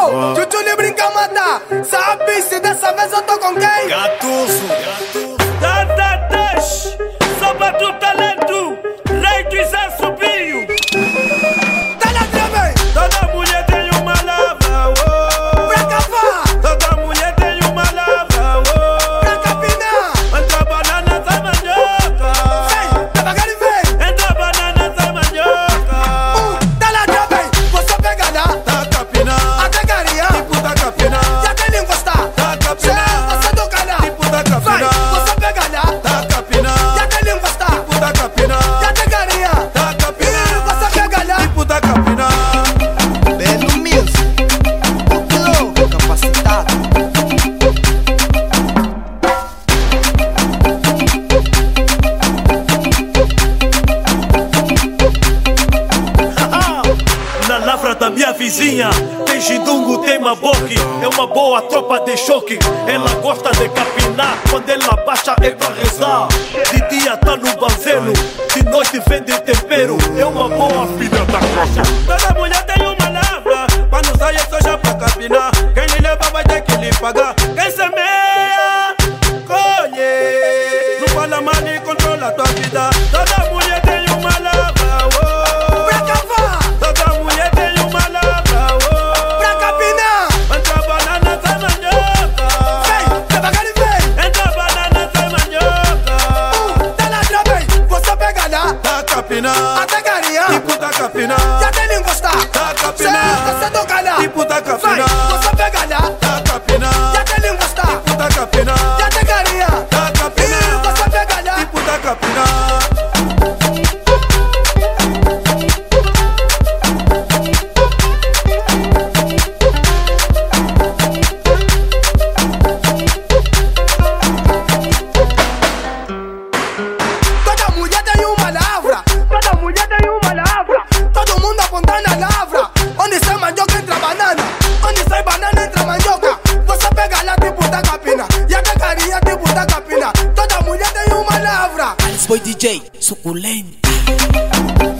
Oh, Chuchu lhe brinca a matar. Sabe se dessa vez eu tô com quem? Gatuso. Tatatas, só para tu talento. Rei do Zé Subinho. Tá na trave. Toda mulher tem uma lava, oh. Pra cavar. Toda mulher tem uma lava, oh. Pra capinar. Entra banana, sai mandioca. Vem, devagar e vem. Entra banana, sai mandioca. Tá na trave. Você pega lá. Tá capinar. Até carinha. Tipo tá capinar. Já tem língua está. Tá capinar. Você do canal. Tipo tá Vai, capinar. você pega lá. Tá capinar. Já tem língua está. Tipo tá capinar. Já tem carinha. Tá capinar. Você pega lá. Tipo tá capinar. Belo Music, louco, capacitado. Na lavra da minha vizinha tem Jindungo, tem Maboque. É uma boa tropa de choque. Ela gosta de capinar. Quando ela baixa é pra rezar. De dia tá no banzelo, de noite vende tempero. É uma boa filha da caixa. Toda mulher tem uma lavra. Quando sai é só já pra capinar. Quem lhe leva vai ter que lhe pagar. Quem semeia, colhe. Não fala mal e controla tua vida. Toda mulher tem uma lavra, oh. Pra cavar. Toda mulher tem uma lavra, oh. Pra capinar. Entra banana, sai mandioca. Vem, devagar e vem. Entra banana, sai mandioca. Tá na trave. Você pega lá. Tá capinar. Até carinha. Tipo tá capinar. Já tem língua está. Tá capinar. Você do canal. Tipo tá Vai, capinar. você pega lá. Tá capinar. Já tem língua está. Tipo tá capinar. Já tem carinha. Tá capinar. Você pega lá. Tipo tá capinar. Toda mulher tem uma lavra. Toda mulher tem uma lavra. Todo mundo apontando a lavra. Onde sai mandioca entra banana. Onde sai banana entra mandioca. Você pega lá tipo da capina. E a carinha tipo da capina. Toda mulher tem uma lavra. Alice Boy DJ, suculento.